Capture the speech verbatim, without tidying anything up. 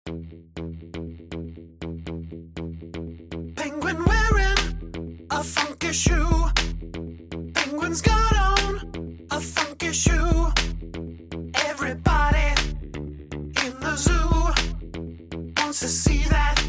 Penguin wearing a funky shoe. Penguin's got on a funky shoe. Everybody in the zoo wants to see that